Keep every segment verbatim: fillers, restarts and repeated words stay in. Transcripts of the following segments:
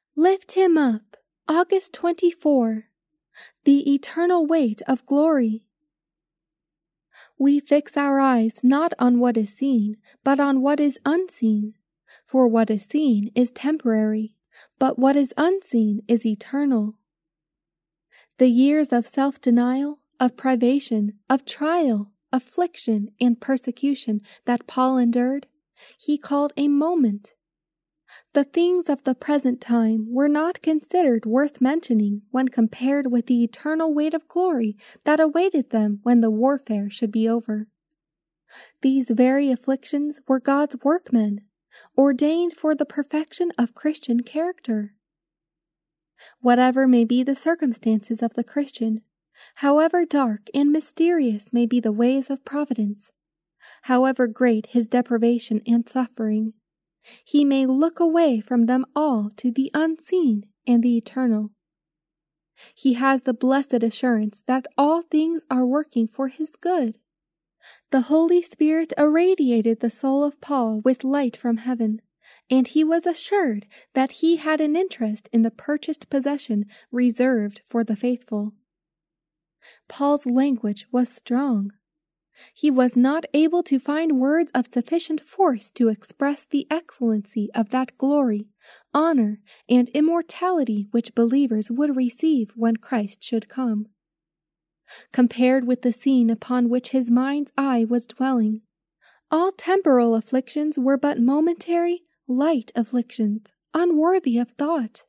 Lift him up, August twenty-fourth, the eternal weight of glory. We fix our eyes not on what is seen, but on what is unseen. For what is seen is temporary, but what is unseen is eternal. The years of self-denial, of privation, of trial, affliction, and persecution that Paul endured, he called a moment. The things of the present time were not considered worth mentioning when compared with the eternal weight of glory that awaited them when the warfare should be over. These very afflictions were God's workmen, ordained for the perfection of Christian character. Whatever may be the circumstances of the Christian, however dark and mysterious may be the ways of providence, however great his deprivation and suffering, he may look away from them all to the unseen and the eternal. He has the blessed assurance that all things are working for his good. The Holy Spirit irradiated the soul of Paul with light from heaven, and he was assured that he had an interest in the purchased possession reserved for the faithful. Paul's language was strong. He was not able to find words of sufficient force to express the excellency of that glory, honor, and immortality which believers would receive when Christ should come. Compared with the scene upon which his mind's eye was dwelling, all temporal afflictions were but momentary, light afflictions, unworthy of thought.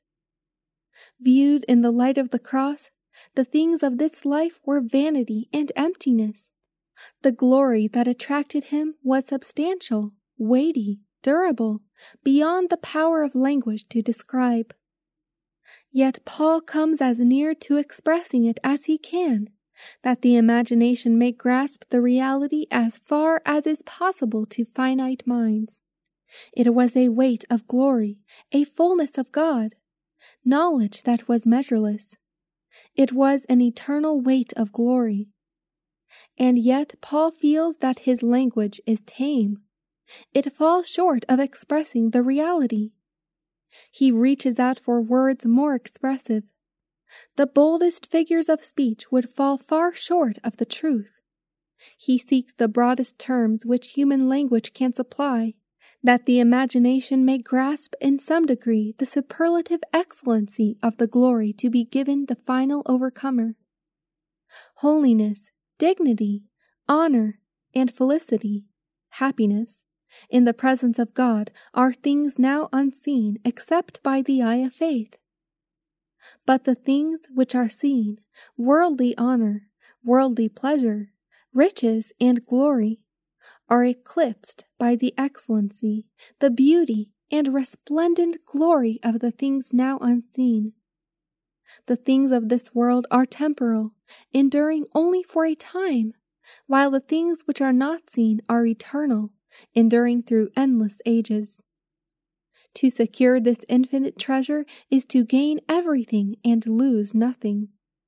Viewed in the light of the cross, the things of this life were vanity and emptiness. The glory that attracted him was substantial, weighty, durable, beyond the power of language to describe. Yet Paul comes as near to expressing it as he can, that the imagination may grasp the reality as far as is possible to finite minds. It was a weight of glory, a fullness of God, knowledge that was measureless. It was an eternal weight of glory. And yet Paul feels that his language is tame. It falls short of expressing the reality. He reaches out for words more expressive. The boldest figures of speech would fall far short of the truth. He seeks the broadest terms which human language can supply, that the imagination may grasp in some degree the superlative excellency of the glory to be given the final overcomer. Holiness, dignity, honor, and felicity, happiness, in the presence of God are things now unseen except by the eye of faith. But the things which are seen, worldly honor, worldly pleasure, riches, and glory, are eclipsed by the excellency, the beauty, and resplendent glory of the things now unseen. The things of this world are temporal, enduring only for a time, while the things which are not seen are eternal, enduring through endless ages. To secure this infinite treasure is to gain everything and lose nothing.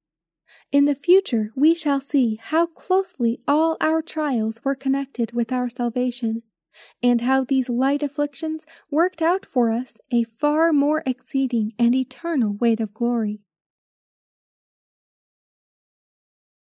In the future we shall see how closely all our trials were connected with our salvation, and how these light afflictions worked out for us a far more exceeding and eternal weight of glory.